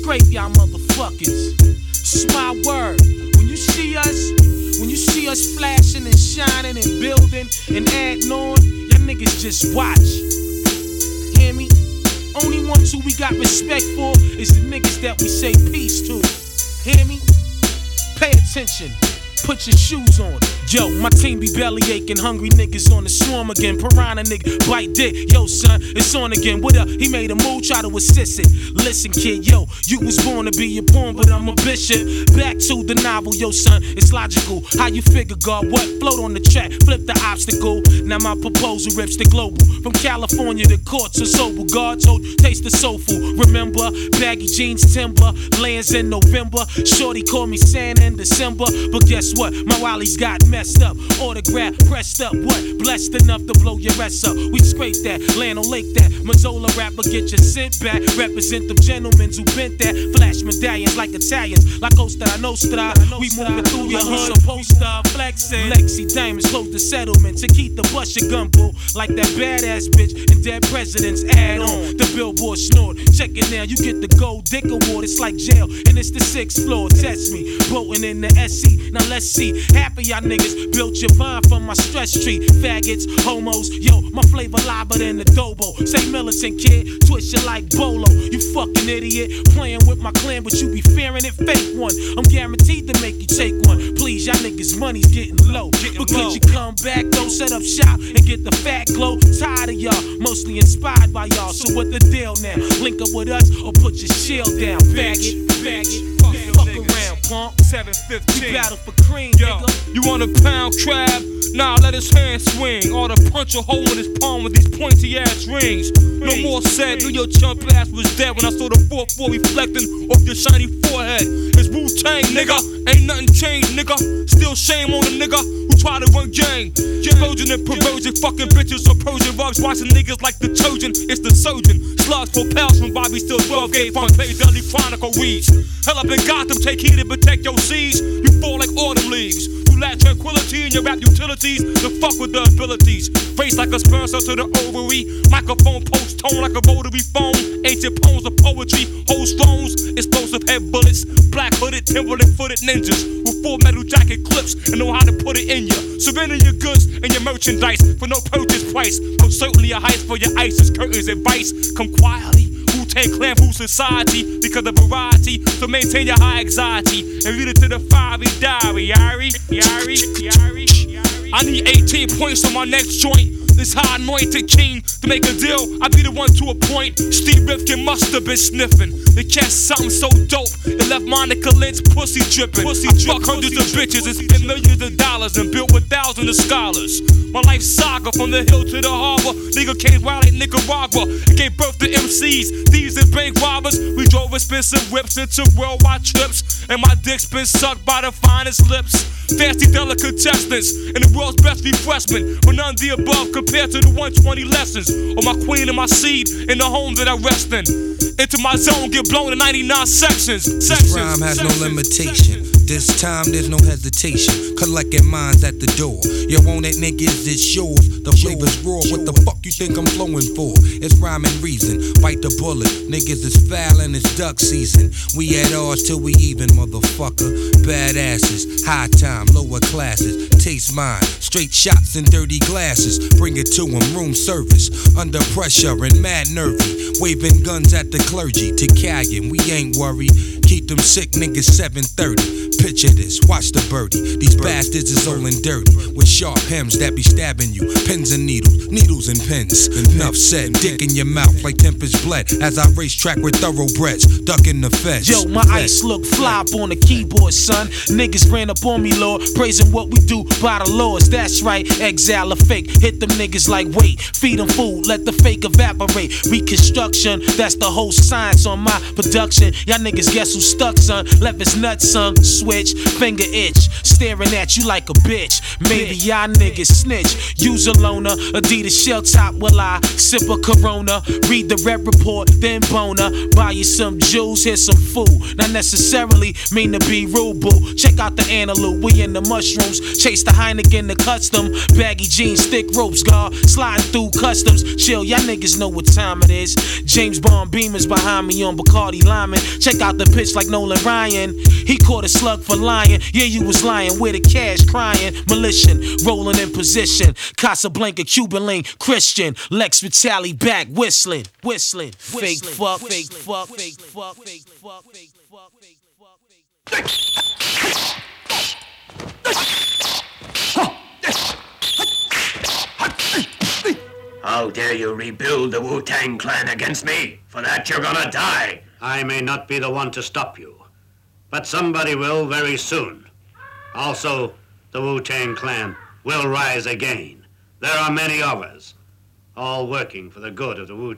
scrape y'all motherfuckers. It's my word. When you see us flashing and shining and building and adding on, y'all niggas just watch. Hear me? Only ones who we got respect for is the niggas that we say peace to. Hear me? Pay attention. Put your shoes on. Yo, my team be belly aching, hungry niggas on the swarm again. Piranha nigga, bite dick. Yo, son, it's on again. What up? He made a move, try to assist it. Listen, kid, yo, you was born to be a pawn, but I'm a bishop. Back to the novel, yo, son, it's logical. How you figure, God? What? Float on the track, flip the obstacle. Now my proposal rips the global. From California to courts of sober. God told, taste the soulful. Remember, baggy jeans, timber, lands in November. Shorty called me Santa in December, but guess what? My Wally's got messed up. Autograph pressed up. What? Blessed enough to blow your ass up. We scrape that, land on lake that. Mazzola rapper, get your scent back. Represent them gentlemen who bent that. Flash medallions like Italians. La Costa Nostra. We moving through your hood. Supposed to flexing. Lexi Diamonds close the settlement. To keep the bust your gun, boo. Like that badass bitch and dead presidents add on. The Billboard snort. Check it now. You get the Gold Dick Award. It's like jail. And it's the 6th floor. Test me. Boating in the SC. Now let's see. Half of y'all niggas built your vine from my stress tree. Faggots, homos, yo, my flavor liver than adobo. Say militant kid, twist you like Bolo. You fucking idiot, playing with my clan, but you be fearing it. Fake one, I'm guaranteed to make you take one. Please, y'all niggas money's getting low. But could you come back though, set up shop and get the fat glow? Tired of y'all, mostly inspired by y'all. So what the deal now? Link up with us or put your shield down, faggot, faggot. Fuck around, punk. 715. We battle for cream, yo, nigga. You want a pound crab? Nah, let his hand swing. Or to punch a hole in his palm with these pointy ass rings. No more said, knew your chump ass was dead when I saw the 4-4 reflecting off your shiny forehead. It's Wu-Tang, nigga. Ain't nothing changed, nigga. Still shame on a nigga who try to run gang. Trojan and perversion, fucking bitches or Persian rugs. Watching niggas like the Trojan, it's the surgeon. Slugs for pals from Bobby Still 12 gave front page Dudley Chronicle reads. Hell up in Gotham, take heed and protect your seeds. You fall like autumn leaves. You lack tranquility in your rap utilities. To fuck with the abilities. Face like a sperm cell to the ovary. Microphone post tone like a rotary phone. Ancient poems of poetry. Hold stones. Explosive head bullets. Black hooded, Timberland footed ninjas. With full metal jacket clips and know how to put it in you. Surrender your goods and your merchandise for no purchase price. Most certainly a heist for your ISIS curtains advice. Come quietly. Wu-Tang Clan food society because of variety. So maintain your high anxiety and read it to the fiery diary. Yari. I need 18 points on my next joint. This high anointed king to make a deal. I be the one to appoint. Steve Rifkin must have been sniffing. They catch something so dope. It left Monica Lynch pussy dripping. I fuck hundreds of bitches and spent millions of dollars and built with thousands of scholars. My life saga from the hill to the harbor. Nigga came wild like Nicaragua and gave birth to MCs, thieves and bank robbers. We drove expensive whips into worldwide trips, and my dick's been sucked by the finest lips. Fancy delicatessens and the world's best refreshment, but none of the above compared to the 120 lessons of my queen and my seed in the home that I rest in. Into my zone, get blown in 99 sections. This rhyme has no limitation. This time there's no hesitation. Collecting minds at the door. You want it, niggas, it's yours. The flavor's raw. What the fuck you think I'm flowing for? It's rhyme and reason. Bite the bullet. Niggas is foul and it's duck season. We at ours till we even, motherfucker. Badasses, high time, lower classes. Taste mine. Straight shots and dirty glasses. Bring it to 'em, room service. Under pressure and mad nervy. Waving guns at the clergy. To Callion, we ain't worried. Keep them sick niggas 730. Picture this, watch the birdie. These bastards is all in dirty. With sharp hems that be stabbing you. Pins and needles, needles and pins. Enough said, dick in your mouth like tempest bled. As I race track with thoroughbreds, ducking the feds. Yo, my ice look fly up on the keyboard, son. Niggas ran up on me, Lord, praising what we do by the laws. That's right, exile or fake. Hit them niggas like wait. Feed them food, let the fake evaporate. Reconstruction, that's the whole science on my production. Y'all niggas guess who's muscle stuck, son. Left his nuts, son. Switch, finger itch, staring at you like a bitch. Maybe y'all niggas snitch. Use a loner, Adidas shell top. Will I sip a Corona? Read the red report, then boner. Buy you some jewels, here's some food. Not necessarily mean to be rude, boo. Check out the antelope, we in the mushrooms. Chase the Heineken, the custom. Baggy jeans, thick ropes, guard. Sliding through customs. Chill, y'all niggas know what time it is. James Bond Beamer's behind me on Bacardi Lyman. Check out the pitch like Nolan Ryan. He caught a slug for lying. Yeah, you was lying. Where the cash crying? Militia, rolling in position. Casablanca, Cuban link, Christian. Lex Vitale back, whistling. Fake fuck, fake fuck, fake fuck, fake fuck, fake fuck, fake fuck, fake fuck. How dare you rebuild the Wu-Tang Clan against me? For that you're gonna die. I may not be the one to stop you, but somebody will very soon. Also, the Wu-Tang Clan will rise again. There are many of us, all working for the good of the Wu-Tang.